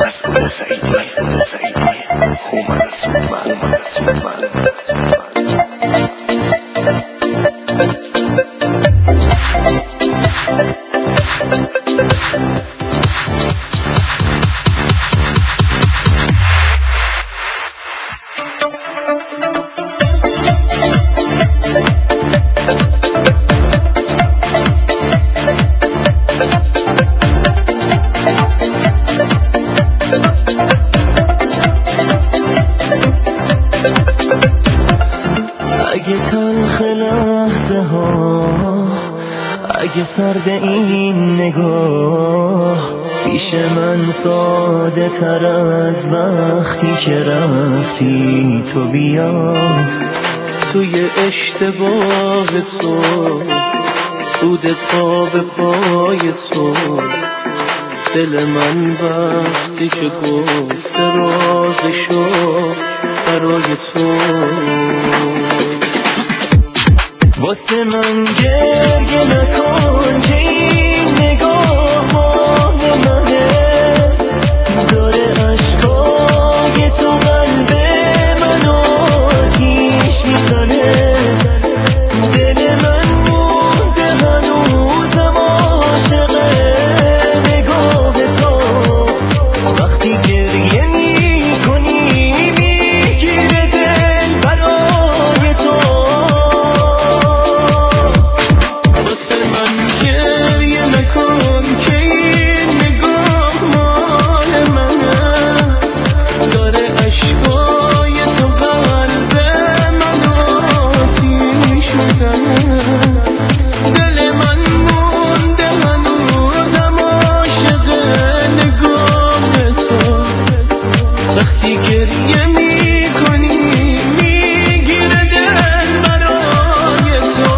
مسعود سعیدی هومن سومن اگه تلخ لحظه ها، اگه سرد این نگاه، پیش من ساده تر از وقتی که رفتی تو بیا. توی اشتباه تو، بود پا به پای تو، دل من وقتش گفت رازشو برای تو. واسه من گریه نکن که این نگاه مال منه، داره عشقای تو قلب منو آتیش میزنه. دل من مونده هنوزم عاشق نگاه تو، وقتی گریه میکنی میگیره دل برای تو. واسه من گریه نکن که این نگاه مال منه، داره عشقای تو قلب منو آتیش میزنه. دل من مونده هنوزم عاشق نگاه تو، وقتی گریه میکنی میگیره دل برای تو.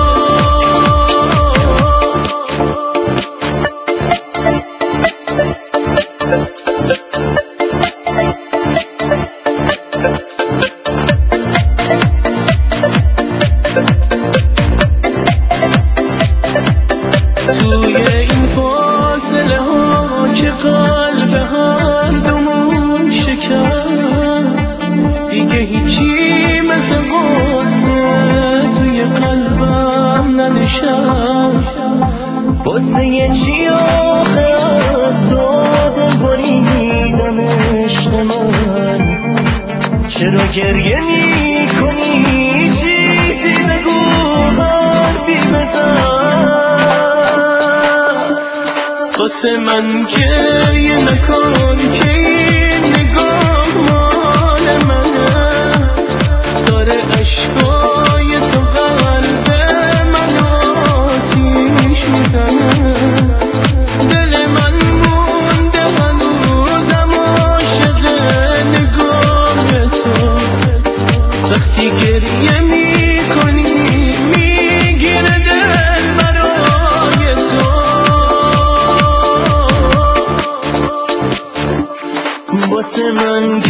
توی این فاصله ها که قلب هر دومون شکست، دیگه هیچی مثل قصه توی قلبم ننشست. واسه چی آخه از تو دل بریدم عشق من، چرا گریه میکنی؟ چیزی بگو، حرفی بزن. واسه من گریه نکن که این نگاه مال منه، داره عشقای تو قلب منو آتیش میزنه. دل من مونده هنوزم عاشق نگاه تو، وقتی گریه میکنی میگیره دل برای تو. واسه من